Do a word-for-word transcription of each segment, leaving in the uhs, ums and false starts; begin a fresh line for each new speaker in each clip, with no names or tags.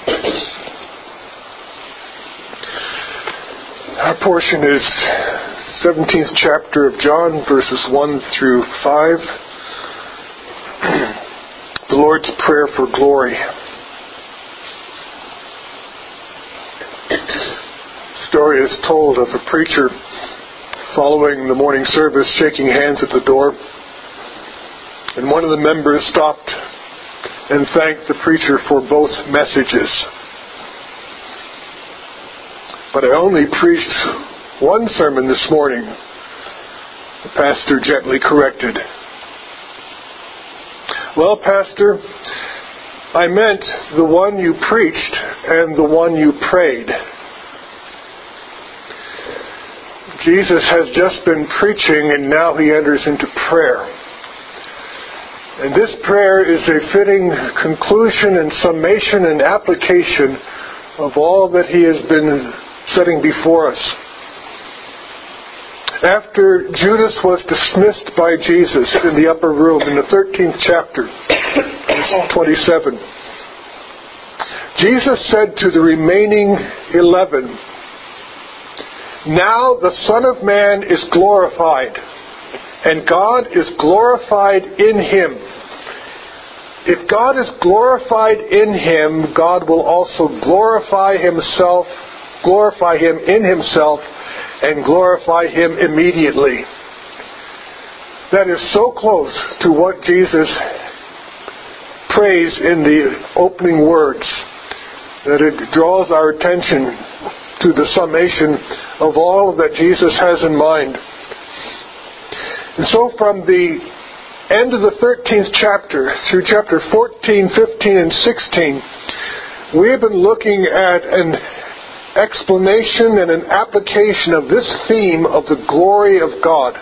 Our portion is seventeenth chapter of John, verses one through five. The Lord's Prayer for Glory. The story is told of a preacher following the morning service shaking hands at the door. And one of the members stopped and thanked the preacher for both messages. But I only preached one sermon this morning, the pastor gently corrected. Well, Pastor, I meant the one you preached and the one you prayed. Jesus has just been preaching and now he enters into prayer. And this prayer is a fitting conclusion and summation and application of all that he has been setting before us. After Judas was dismissed by Jesus in the upper room in the thirteenth chapter, verse twenty-seven, Jesus said to the remaining eleven, "Now the Son of Man is glorified, and God is glorified in Him. If God is glorified in Him, God will also glorify Himself, glorify Him in Himself, and glorify Him immediately." That is so close to what Jesus prays in the opening words that it draws our attention to the summation of all that Jesus has in mind. And so from the end of the thirteenth chapter through chapter fourteen, fifteen, and sixteen, we have been looking at an explanation and an application of this theme of the glory of God.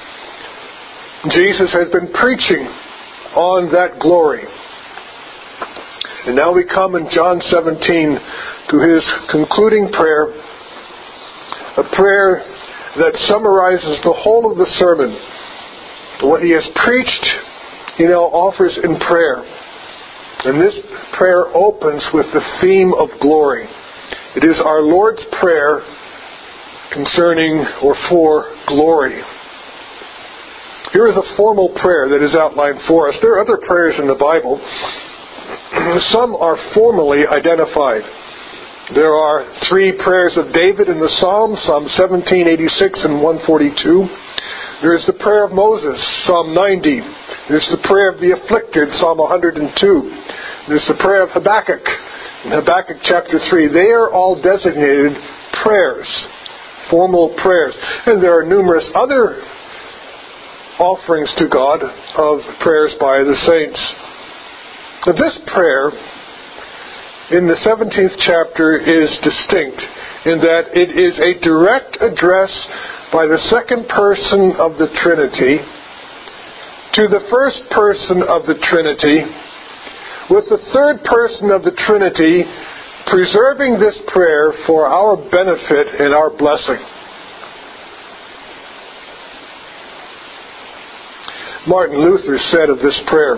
Jesus has been preaching on that glory. And now we come in John seventeen to his concluding prayer, a prayer that summarizes the whole of the sermon. What he has preached, he now offers in prayer. And this prayer opens with the theme of glory. It is our Lord's Prayer concerning or for glory. Here is a formal prayer that is outlined for us. There are other prayers in the Bible. Some are formally identified. There are three prayers of David in the Psalms, Psalm seventeen, eighty-six, and one forty-two. There is the prayer of Moses, Psalm ninety. There's the prayer of the afflicted, Psalm one hundred two. There's the prayer of Habakkuk, in Habakkuk chapter three. They are all designated prayers, formal prayers. And there are numerous other offerings to God of prayers by the saints. But this prayer in the seventeenth chapter is distinct in that it is a direct address by the second person of the Trinity to the first person of the Trinity, with the third person of the Trinity preserving this prayer for our benefit and our blessing. Martin Luther said of this prayer,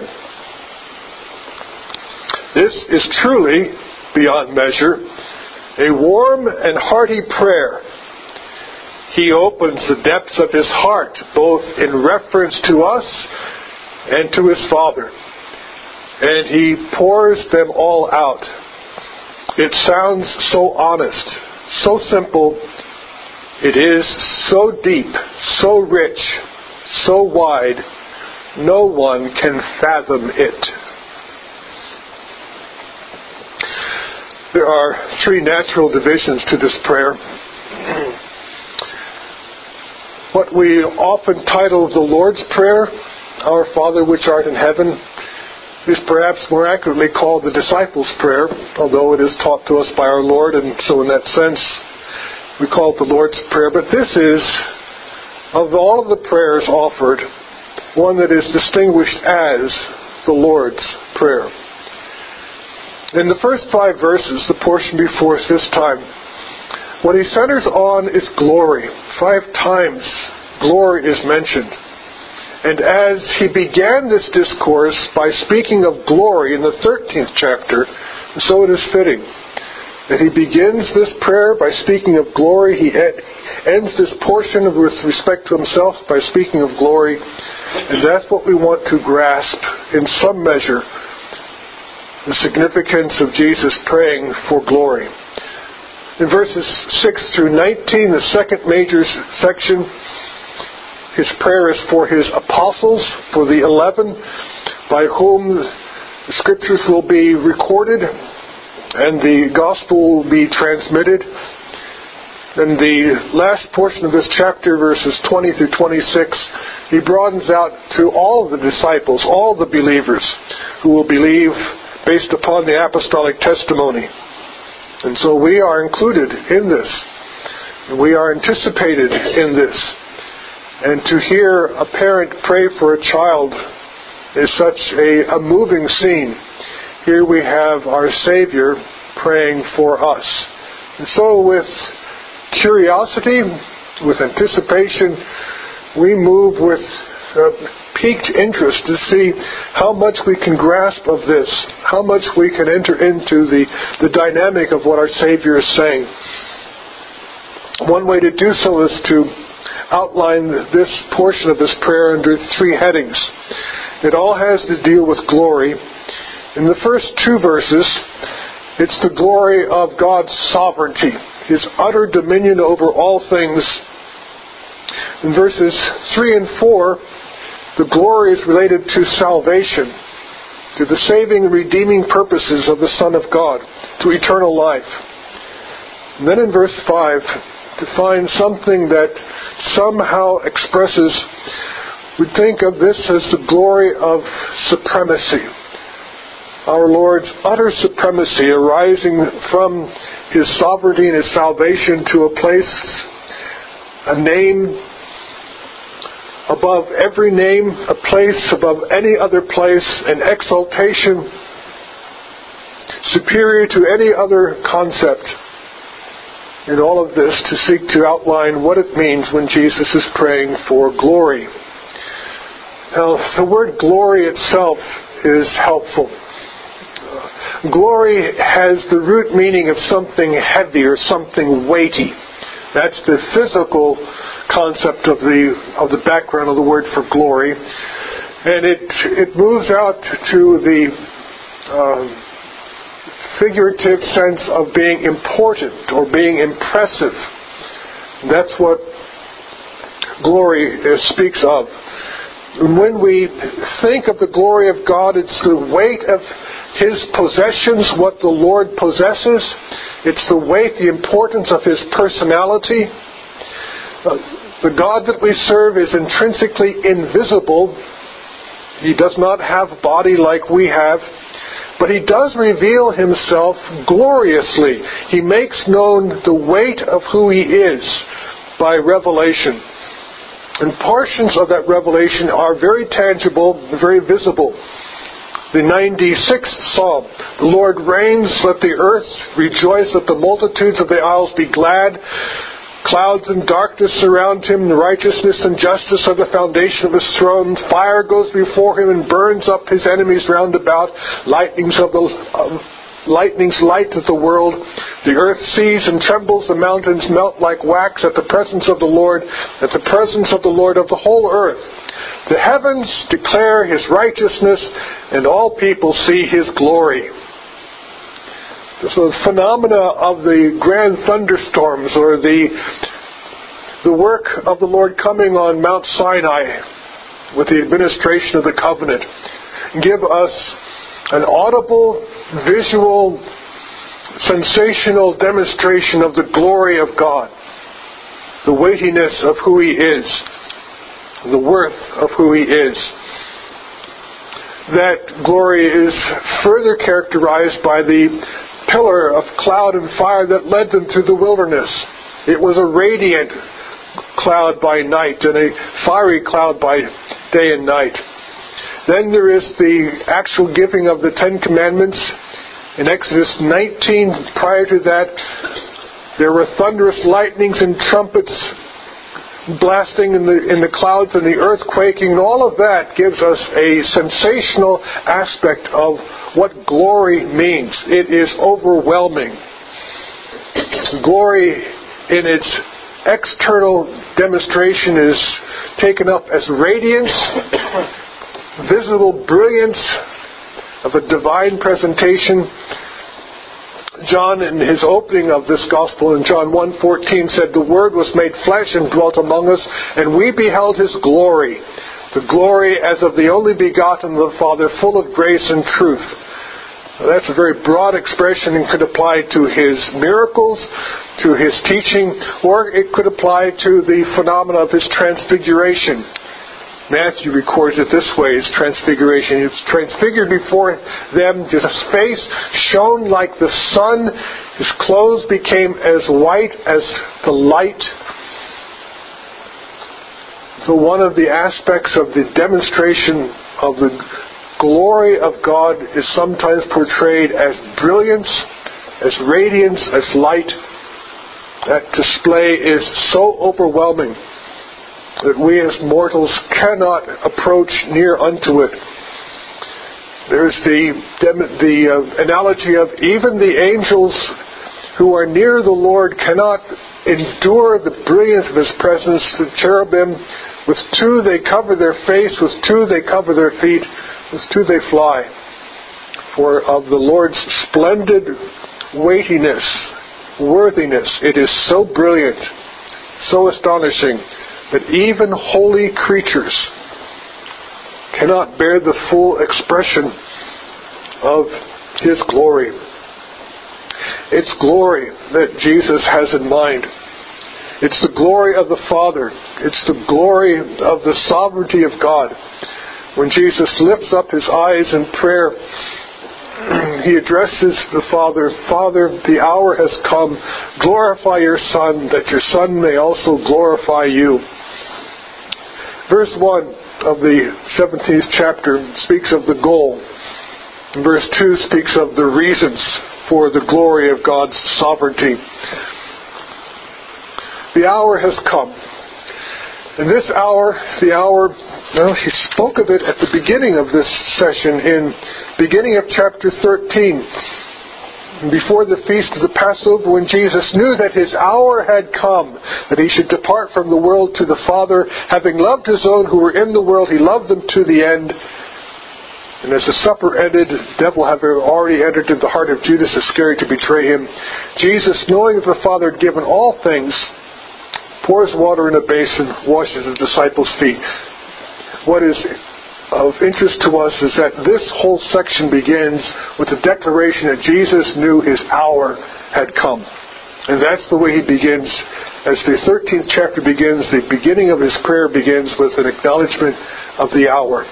"This is truly, beyond measure, a warm and hearty prayer. He opens the depths of his heart, both in reference to us and to his Father, and he pours them all out. It sounds so honest, so simple. It is so deep, so rich, so wide, no one can fathom it." There are three natural divisions to this prayer. What we often title the Lord's Prayer, "Our Father which art in heaven," is perhaps more accurately called the Disciples' Prayer, although it is taught to us by our Lord, and so in that sense we call it the Lord's Prayer. But this is, of all of the prayers offered, one that is distinguished as the Lord's Prayer. In the first five verses, the portion before us this time, what he centers on is glory. Five times glory is mentioned. And as he began this discourse by speaking of glory in the thirteenth chapter, So it is fitting that he begins this prayer by speaking of glory. He ends this portion with respect to himself by speaking of glory. And that's what we want to grasp in some measure, the significance of Jesus praying for glory. In verses six through nineteen, the second major section, his prayer is for his apostles, for the eleven by whom the scriptures will be recorded and the gospel will be transmitted. In the last portion of this chapter, verses twenty through twenty-six, he broadens out to all of the disciples, all the believers who will believe based upon the apostolic testimony. And so we are included in this. We are anticipated in this. And to hear a parent pray for a child is such a, a moving scene. Here we have our Savior praying for us. And so with curiosity, with anticipation, we move with uh, piqued interest to see how much we can grasp of this, how much we can enter into the, the dynamic of what our Savior is saying. One way to do so is to outline this portion of this prayer under three headings. It all has to deal with glory. In the first two verses, it's the glory of God's sovereignty, His utter dominion over all things. In verses three and four, the glory is related to salvation, to the saving and redeeming purposes of the Son of God, to eternal life. And then in verse five, to find something that somehow expresses, we think of this as the glory of supremacy. Our Lord's utter supremacy arising from His sovereignty and His salvation to a place, a name above every name, a place above any other place, an exaltation superior to any other concept. In all of this, to seek to outline what it means when Jesus is praying for glory. Now, the word glory itself is helpful. Glory has the root meaning of something heavy or something weighty. That's the physical concept of the of the background of the word for glory. And it it moves out to the uh, figurative sense of being important or being impressive. That's what glory speaks of. And when we think of the glory of God, it's the weight of His possessions, what the Lord possesses. It's the weight, the importance of His personality. Uh, the God that we serve is intrinsically invisible. He does not have a body like we have. But He does reveal Himself gloriously. He makes known the weight of who He is by revelation. And portions of that revelation are very tangible, very visible. The ninety-sixth Psalm, the Lord reigns, let the earth rejoice, let the multitudes of the isles be glad. Clouds and darkness surround Him, the righteousness and justice are the foundation of His throne. Fire goes before Him and burns up His enemies round about. Lightnings of the uh, lightnings light of the world. The earth sees and trembles, the mountains melt like wax at the presence of the Lord, at the presence of the Lord of the whole earth. The heavens declare His righteousness, and all people see His glory. So the phenomena of the grand thunderstorms, or the the work of the Lord coming on Mount Sinai with the administration of the covenant, give us an audible, visual, sensational demonstration of the glory of God, the weightiness of who He is, the worth of who He is. That glory is further characterized by the pillar of cloud and fire that led them through the wilderness. It was a radiant cloud by night and a fiery cloud by day and night. Then there is the actual giving of the Ten Commandments. In Exodus nineteen, prior to that, there were thunderous lightnings and trumpets blasting in the, in the clouds and the earth quaking, and all of that gives us a sensational aspect of what glory means. It is overwhelming. Glory in its external demonstration is taken up as radiance, visible brilliance of a divine presentation. John, in his opening of this gospel in John one fourteen, said, "The Word was made flesh and dwelt among us, and we beheld His glory, the glory as of the only begotten of the Father, full of grace and truth." That's a very broad expression and could apply to His miracles, to His teaching, or it could apply to the phenomena of His transfiguration. Matthew records it this way, His transfiguration. He was transfigured before them. His face shone like the sun. His clothes became as white as the light. So one of the aspects of the demonstration of the glory of God is sometimes portrayed as brilliance, as radiance, as light. That display is so overwhelming that we as mortals cannot approach near unto it. There's the, the uh, analogy of even the angels who are near the Lord cannot endure the brilliance of His presence. The cherubim, with two they cover their face, with two they cover their feet, with two they fly. For of the Lord's splendid weightiness, worthiness, it is so brilliant, so astonishing, that even holy creatures cannot bear the full expression of His glory. It's glory that Jesus has in mind. It's the glory of the Father. It's the glory of the sovereignty of God. When Jesus lifts up His eyes in prayer, He addresses the Father, "Father, the hour has come. Glorify your Son, that your Son may also glorify you." Verse one of the seventeenth chapter speaks of the goal. Verse two speaks of the reasons for the glory of God's sovereignty. The hour has come. And this hour, the hour, well, He spoke of it at the beginning of this session, in beginning of chapter thirteen. Before the feast of the Passover, when Jesus knew that His hour had come, that He should depart from the world to the Father, having loved His own who were in the world, He loved them to the end. And as the supper ended, the devil had already entered into the heart of Judas Iscariot to betray Him. Jesus, knowing that the Father had given all things, pours water in a basin, washes the disciples' feet. What is of interest to us is that this whole section begins with the declaration that Jesus knew His hour had come. And that's the way He begins. As the thirteenth chapter begins, the beginning of His prayer begins with an acknowledgement of the hour.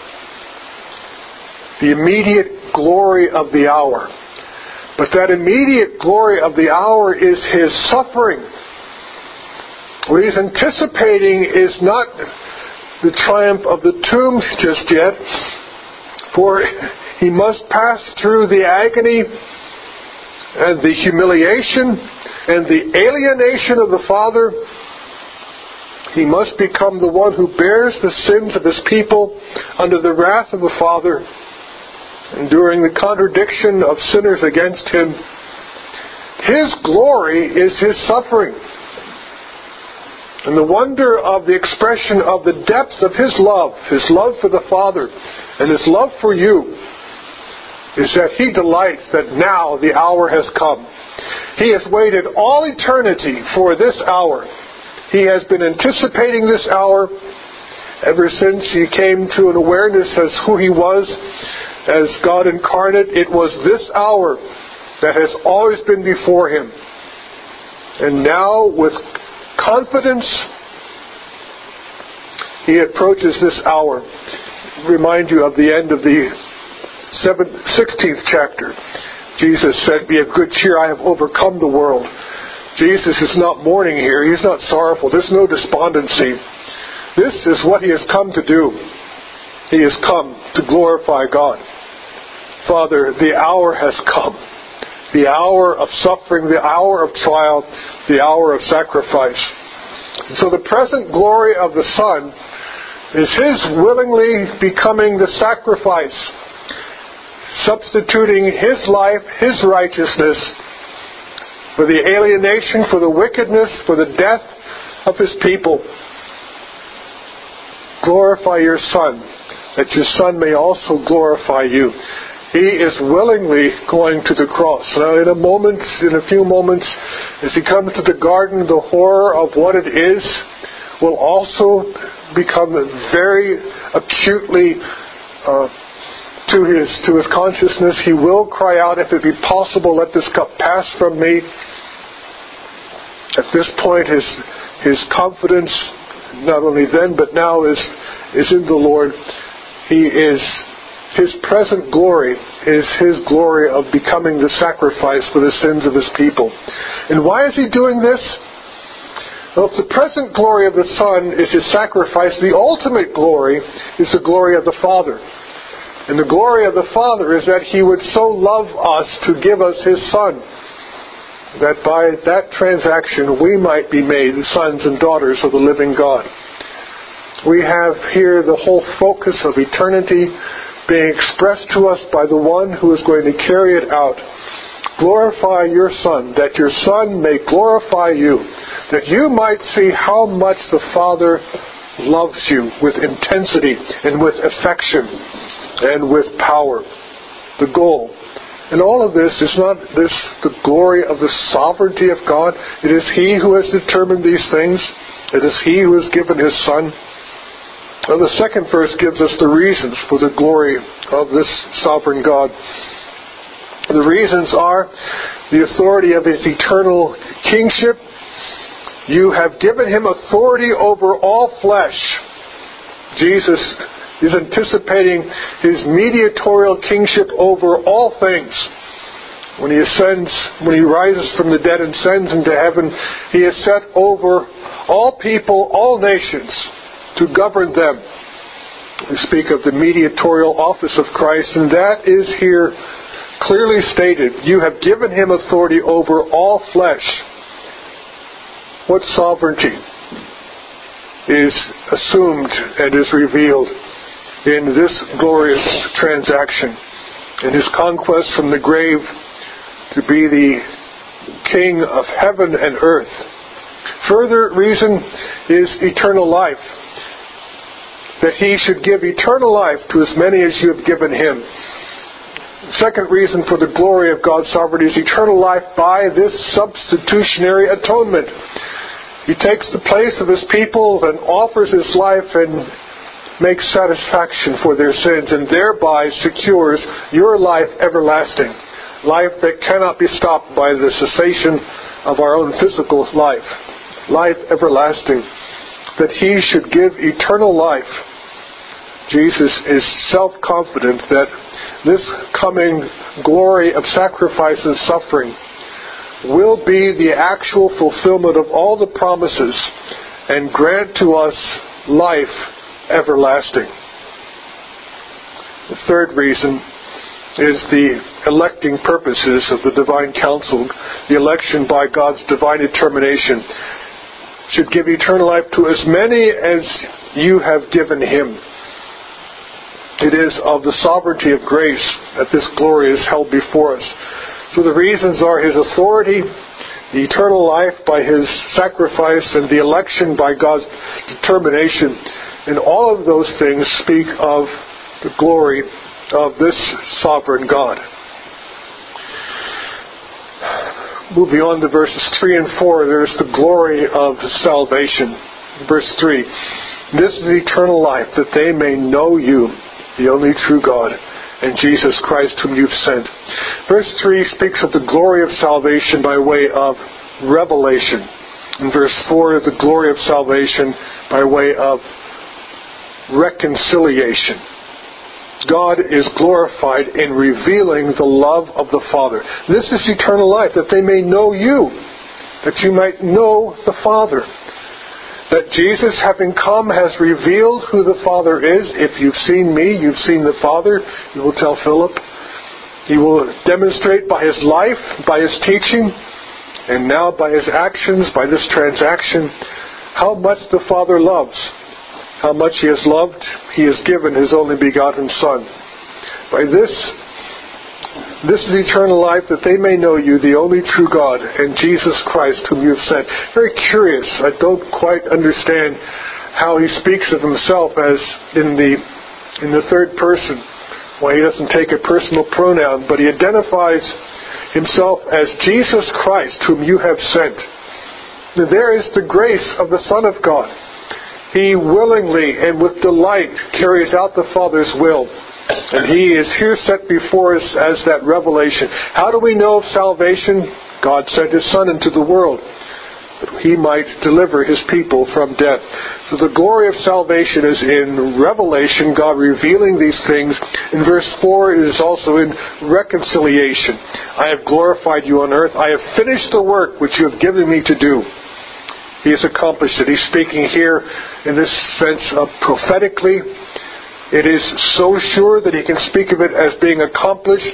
The immediate glory of the hour. But that immediate glory of the hour is His suffering. What He's anticipating is not the triumph of the tomb just yet, for He must pass through the agony and the humiliation and the alienation of the Father. He must become the one who bears the sins of His people under the wrath of the Father, enduring the contradiction of sinners against Him. His glory is His suffering. And the wonder of the expression of the depths of His love, His love for the Father, and His love for you, is that He delights that now the hour has come. He has waited all eternity for this hour. He has been anticipating this hour ever since He came to an awareness as who He was, as God incarnate. It was this hour that has always been before Him. And now, with confidence, He approaches this hour. Remind you of the end of the sixteenth chapter. Jesus said, "Be of good cheer, I have overcome the world." Jesus is not mourning here. He's not sorrowful. There's no despondency. This is what He has come to do. He has come to glorify God. Father, the hour has come. The hour of suffering, the hour of trial, the hour of sacrifice. So the present glory of the Son is His willingly becoming the sacrifice, substituting His life, His righteousness, for the alienation, for the wickedness, for the death of His people. Glorify your Son, that your Son may also glorify you. He is willingly going to the cross. Now in a moment, in a few moments, as He comes to the garden, the horror of what it is will also become very acutely uh, to his to his consciousness. He will cry out, if it be possible, let this cup pass from me. At this point, his his confidence, not only then but now, is is in the Lord. He is His present glory is His glory of becoming the sacrifice for the sins of His people. And why is He doing this? Well, if the present glory of the Son is His sacrifice, the ultimate glory is the glory of the Father. And the glory of the Father is that He would so love us to give us His Son, that by that transaction we might be made the sons and daughters of the living God. We have here the whole focus of eternity being expressed to us by the one who is going to carry it out. Glorify your Son, that your Son may glorify you, that you might see how much the Father loves you with intensity and with affection and with power. The goal. And all of this is not this the glory of the sovereignty of God. It is He who has determined these things. It is He who has given His Son. Well, the second verse gives us the reasons for the glory of this sovereign God. The reasons are the authority of His eternal kingship. You have given Him authority over all flesh. Jesus is anticipating His mediatorial kingship over all things. When He ascends, when He rises from the dead and ascends into heaven, He is set over all people, all nations, to govern them. We speak of the mediatorial office of Christ, and that is here clearly stated. You have given Him authority over all flesh. What sovereignty is assumed and is revealed in this glorious transaction, in His conquest from the grave to be the King of heaven and earth. Further reason is eternal life, that He should give eternal life to as many as you have given Him. Second reason for the glory of God's sovereignty is eternal life by this substitutionary atonement. He takes the place of His people and offers His life and makes satisfaction for their sins, and thereby secures your life everlasting. Life that cannot be stopped by the cessation of our own physical life. Life everlasting. That He should give eternal life. Jesus is self-confident that this coming glory of sacrifice and suffering will be the actual fulfillment of all the promises and grant to us life everlasting. The third reason is the electing purposes of the divine counsel. The election by God's divine determination should give eternal life to as many as you have given Him. It is of the sovereignty of grace that this glory is held before us. So the reasons are His authority, the eternal life by His sacrifice, and the election by God's determination. And all of those things speak of the glory of this sovereign God. Moving on to verses three and four, there's the glory of salvation. Verse three, this is eternal life, that they may know you, the only true God, and Jesus Christ whom you've sent. Verse three speaks of the glory of salvation by way of revelation. In verse four, the glory of salvation by way of reconciliation. God is glorified in revealing the love of the Father. This is eternal life, that they may know you, that you might know the Father. That Jesus, having come, has revealed who the Father is. If you've seen me, you've seen the Father, you will tell Philip. He will demonstrate by His life, by His teaching, and now by His actions, by this transaction, how much the Father loves. How much He has loved, He has given His only begotten Son. By this, this is eternal life, that they may know you, the only true God, and Jesus Christ, whom you have sent. Very curious. I don't quite understand how He speaks of Himself as in the in the third person. Why He doesn't take a personal pronoun, but He identifies Himself as Jesus Christ, whom you have sent. And there is the grace of the Son of God. He willingly and with delight carries out the Father's will. And He is here set before us as that revelation. How do we know of salvation? God sent His Son into the world, that He might deliver His people from death. So the glory of salvation is in revelation, God revealing these things. In verse four, it is also in reconciliation. I have glorified you on earth. I have finished the work which you have given me to do. He has accomplished it. He's speaking here in this sense of prophetically. It is so sure that He can speak of it as being accomplished.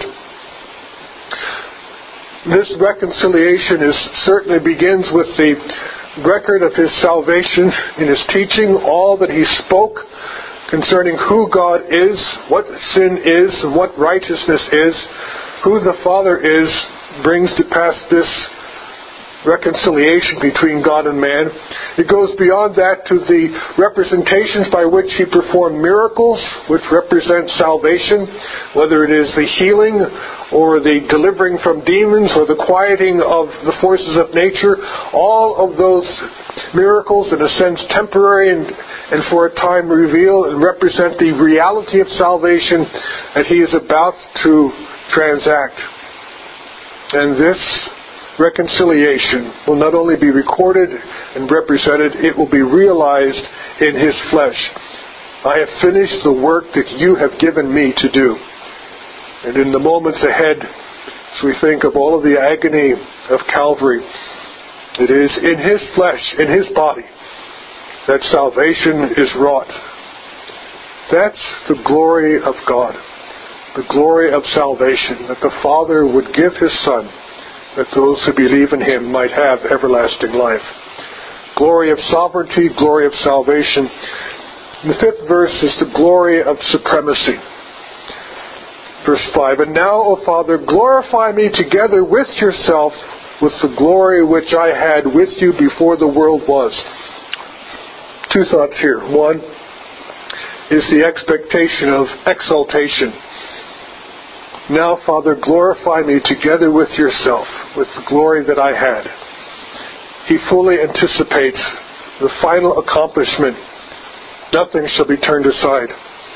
This reconciliation is certainly begins with the record of His salvation in His teaching, all that He spoke concerning who God is, what sin is, what righteousness is, who the Father is, brings to pass this reconciliation between God and man. It goes beyond that to the representations by which He performed miracles, which represent salvation, whether it is the healing or the delivering from demons or the quieting of the forces of nature. All of those miracles, in a sense temporary and, and for a time reveal and represent the reality of salvation that He is about to transact. And this reconciliation will not only be recorded and represented, it will be realized in His flesh. I have finished the work that you have given me to do. And in the moments ahead, as we think of all of the agony of Calvary, it is in His flesh, in His body, that salvation is wrought. That's the glory of God, the glory of salvation, that the Father would give His Son, that those who believe in Him might have everlasting life. Glory of sovereignty, glory of salvation. And the fifth verse is the glory of supremacy. Verse five, and now, O Father, glorify me together with yourself with the glory which I had with you before the world was. Two thoughts here. One is the expectation of exaltation. Now, Father, glorify me together with yourself, with the glory that I had. He fully anticipates the final accomplishment. Nothing shall be turned aside.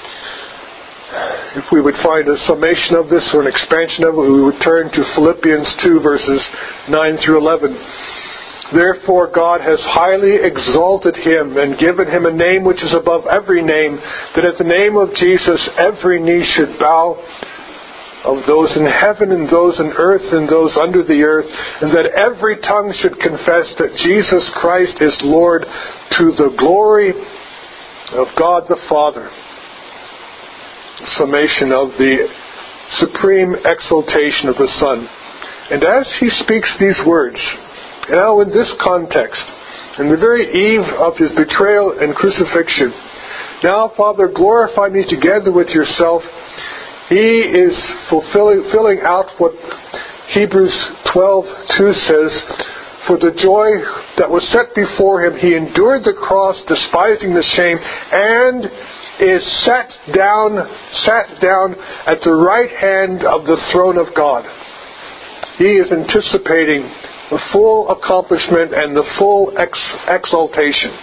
If we would find a summation of this or an expansion of it, we would turn to Philippians two, verses nine through eleven. Therefore God has highly exalted Him and given Him a name which is above every name, that at the name of Jesus every knee should bow, of those in heaven and those in earth and those under the earth, and that every tongue should confess that Jesus Christ is Lord, to the glory of God the Father. Summation of the supreme exaltation of the Son. And as He speaks these words, now in this context, in the very eve of His betrayal and crucifixion, now, Father, glorify me together with yourself. He is fulfilling filling out what Hebrews twelve two says, for the joy that was set before Him, He endured the cross, despising the shame, and is sat down, sat down at the right hand of the throne of God. He is anticipating the full accomplishment and the full ex- exaltation.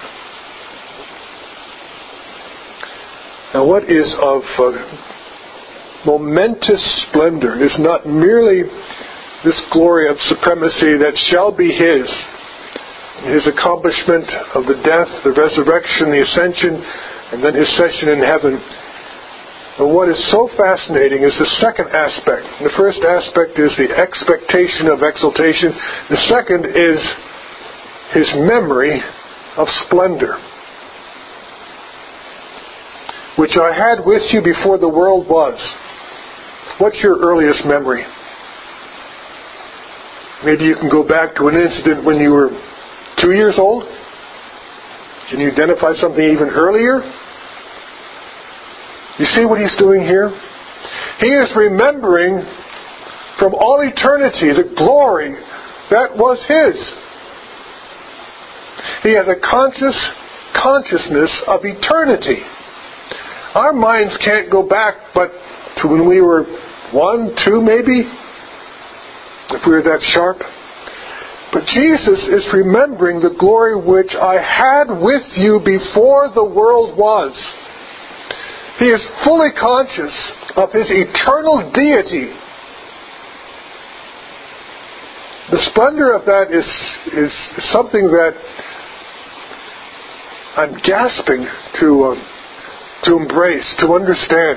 Now, what is of uh, momentous splendor is not merely this glory of supremacy that shall be His, His accomplishment of the death, the resurrection, the ascension, and then His session in heaven. And what is so fascinating is the second aspect. The first aspect is the expectation of exaltation. The second is His memory of splendor, which I had with you before the world was. What's your earliest memory? Maybe you can go back to an incident when you were two years old, Can you identify something even earlier? You see what he's doing here? He is remembering from all eternity the glory that was his. He has a conscious consciousness of eternity. Our minds can't go back but to when we were one, two maybe, if we were that sharp. But Jesus is remembering the glory which I had with you before the world was. He is fully conscious of his eternal deity. The splendor of that is, is something that I'm gasping to, um, to embrace, to understand.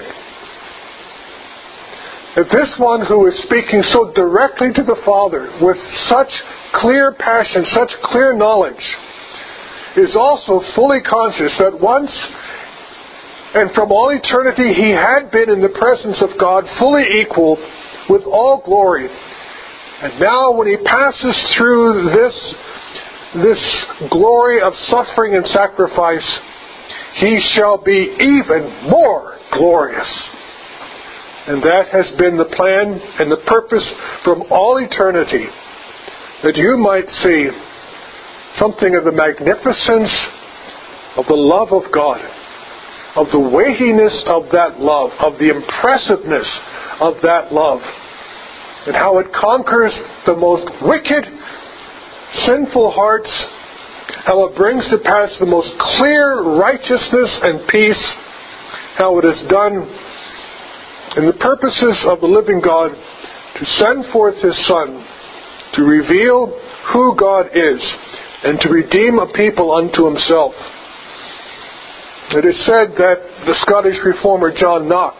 That this one who is speaking so directly to the Father with such clear passion, such clear knowledge, is also fully conscious that once and from all eternity he had been in the presence of God fully equal with all glory. And now when he passes through this, this glory of suffering and sacrifice, he shall be even more glorious. And that has been the plan and the purpose from all eternity, that you might see something of the magnificence of the love of God, of the weightiness of that love, of the impressiveness of that love, and how it conquers the most wicked, sinful hearts, how it brings to pass the most clear righteousness and peace, how it is done in the purposes of the living God to send forth his Son to reveal who God is and to redeem a people unto himself. It is said that the Scottish reformer John Knox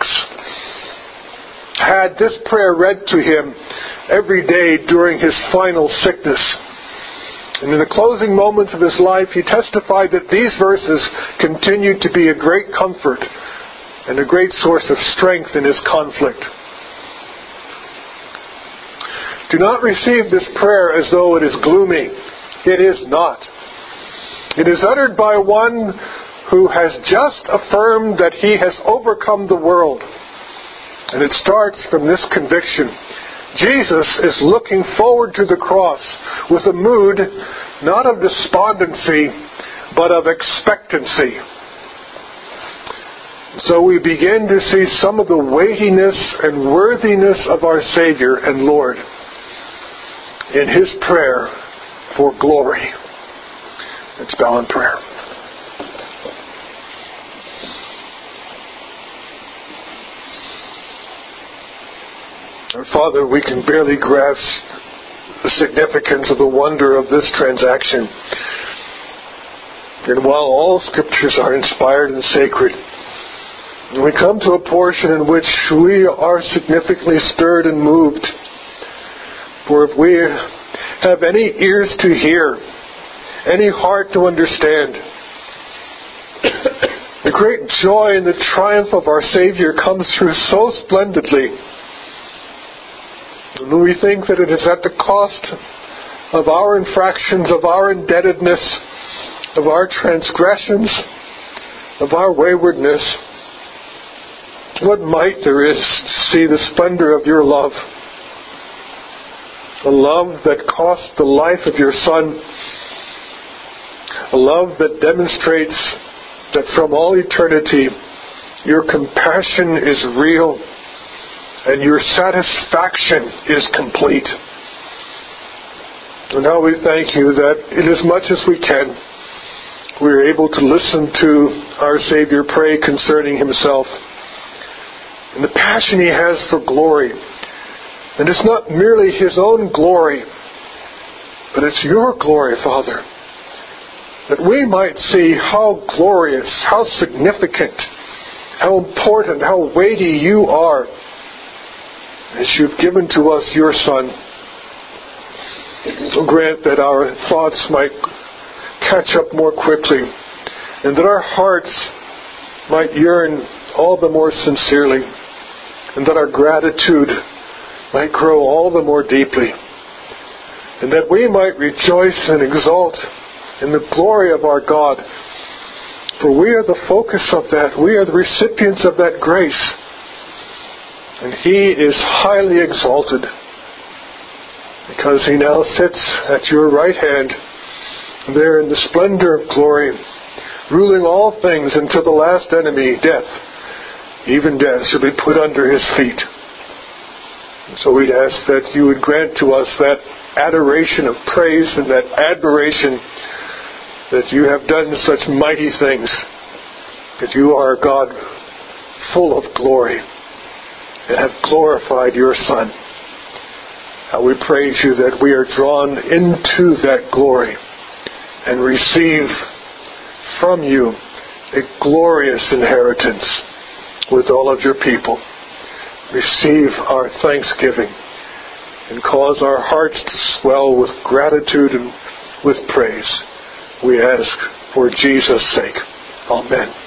had this prayer read to him every day during his final sickness. And in the closing moments of his life, he testified that these verses continued to be a great comfort and a great source of strength in his conflict. Do not receive this prayer as though it is gloomy. It is not. It is uttered by one who has just affirmed that he has overcome the world. And it starts from this conviction. Jesus is looking forward to the cross with a mood not of despondency, but of expectancy. So we begin to see some of the weightiness and worthiness of our Savior and Lord in his prayer for glory. Let's bow in prayer. Our Father, we can barely grasp the significance of the wonder of this transaction. And while all Scriptures are inspired and sacred, we come to a portion in which we are significantly stirred and moved. For if we have any ears to hear, any heart to understand, the great joy and the triumph of our Savior comes through so splendidly. And we think that it is at the cost of our infractions, of our indebtedness, of our transgressions, of our waywardness. What might there is to see the splendor of your love. A love that cost the life of your Son. A love that demonstrates that from all eternity your compassion is real and your satisfaction is complete. And now we thank you that in as much as we can, we are able to listen to our Savior pray concerning himself and the passion he has for glory. And it's not merely his own glory, but it's your glory, Father. That we might see how glorious, how significant, how important, how weighty you are as you've given to us your Son. So grant that our thoughts might catch up more quickly and that our hearts might yearn all the more sincerely and that our gratitude might grow all the more deeply and that we might rejoice and exult in the glory of our God For we are the focus of that. We are the recipients of that grace. And He is highly exalted because He now sits at your right hand there in the splendor of glory, ruling all things until the last enemy, death, even death, shall be put under His feet. And so we'd ask that You would grant to us that adoration of praise and that admiration that You have done such mighty things, that You are a God full of glory and have glorified Your Son. How we praise You that we are drawn into that glory and receive from You a glorious inheritance with all of Your people. Receive our thanksgiving and cause our hearts to swell with gratitude and with praise. We ask for Jesus' sake. Amen.